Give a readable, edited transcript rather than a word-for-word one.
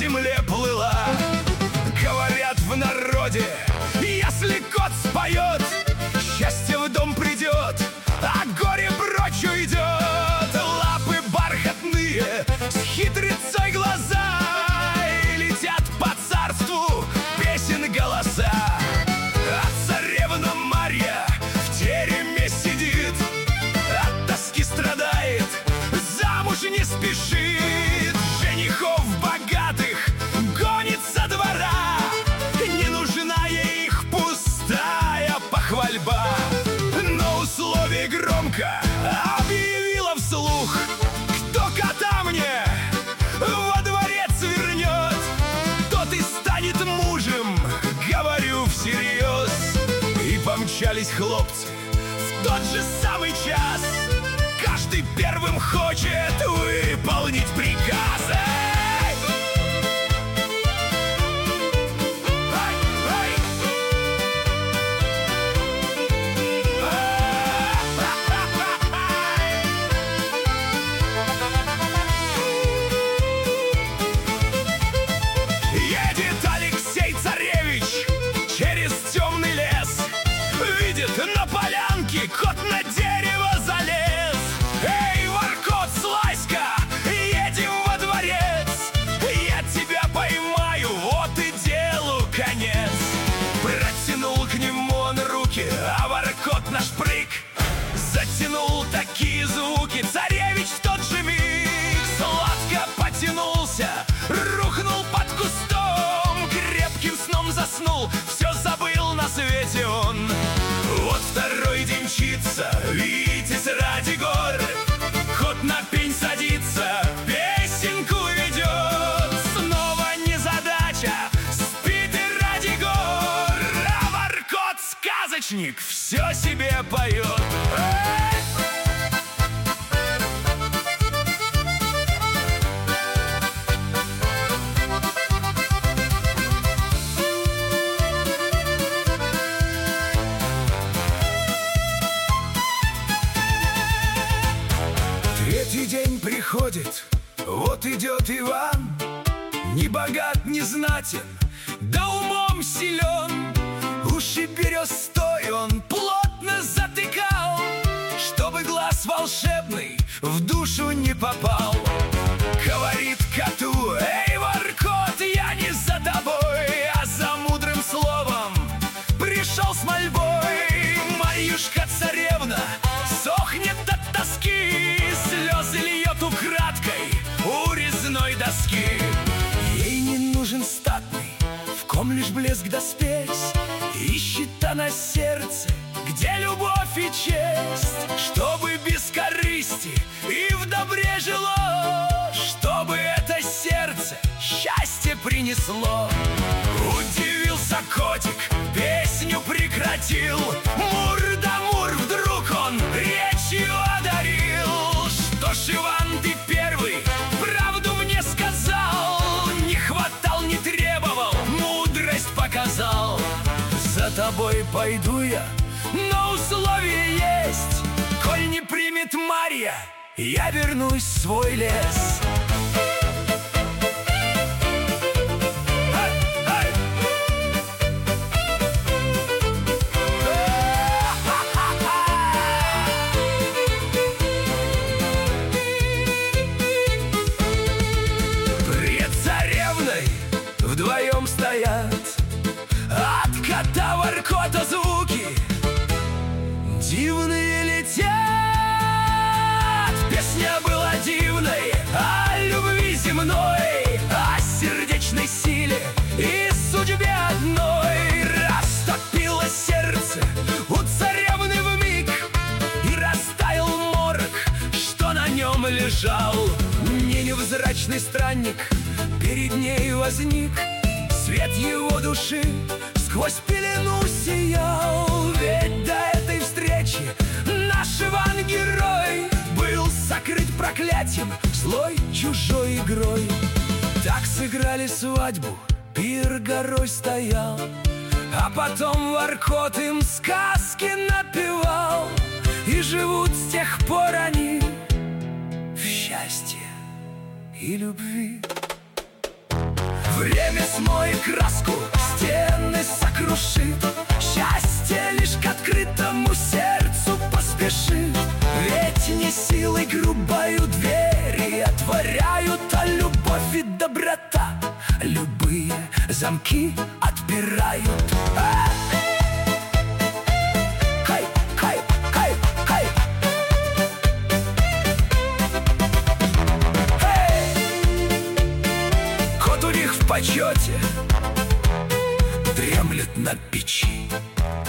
земле плыла. Говорят в народе, если кот споет, счастье в дом придет, а горе прочь уйдет. Лапы бархатные, с хитрецой глаза, и летят по царству песен голоса. А царевна Марья в тереме сидит, от тоски страдает, замуж не спешит. Женихов богатых гонит со двора, не нужна ей их пустая похвальба. Но условие громко объявила вслух: кто кота мне во дворец вернет, тот и станет мужем, говорю всерьез. И помчались хлопцы в тот же самый час, каждый первым хочет выполнить приказы. Едет Алексей царевич через темный лес, видит на полянке кот на дерево залез. Эй, воркот, слазь-ка, едем во дворец, я тебя поймаю, вот и делу конец. Протянул к нему он руки, а воркот наш прыг затянул такие звуки, царевич в тот же миг сладко потянулся, рухнул под кустом, крепким сном заснул, все забыл на свете он. Вот второй день мчится, Витязь ради гор, кот на пень садится, песенку ведет. Снова незадача, спит и ради гор, а воркот-сказочник все себе поет. Третий день приходит, вот идет Иван, не богат, не знатен, да умом силен. Уши берестой он плотно затыкал, чтобы глаз волшебный в душу не попал. Говорит коту: эй, воркот, я не за тобой, а за мудрым словом пришел с мольбой. Марьюшка-царевна сохнет от тоски, слезы льет украдкой у резной доски. Ей не нужен статный, в ком лишь блеск да спесь, ищет она сердце, где любовь и честь, чтобы без корысти и в добре жило, чтобы это сердце счастье принесло. Удивился котик, песню прекратил, мур да мур, вдруг он речью одарил. Что ж, Иван, ты первый правду мне сказал, не хватал, не требовал, мудрость показал. За тобой пойду я, но условие есть: коль не примет Марья, я вернусь в свой лес. Пред царевной вдвоем стоят, от кота воркота звуки дивные летят. Песня была дивной о любви земной, о сердечной силе и судьбе одной. Растопило сердце у царевны вмиг, и растаял морок, что на нем лежал. Невзрачный странник перед ней возник, свет его души сквозь пелену сиял. Ведь до этой встречи наш Иван-герой был сокрыт проклятием, злой чужой игрой. Так сыграли свадьбу, пир горой стоял, а потом воркот им сказки напевал. И живут с тех пор они в счастье и любви. Время смоет краску, стены сокрушит. Счастье лишь к открытому сердцу поспешит. Ведь не силой грубою двери отворяют, а любовь и доброта любые замки отпирают. Хай, хай, хай, хай. Кот у них в почете дремлет на печи.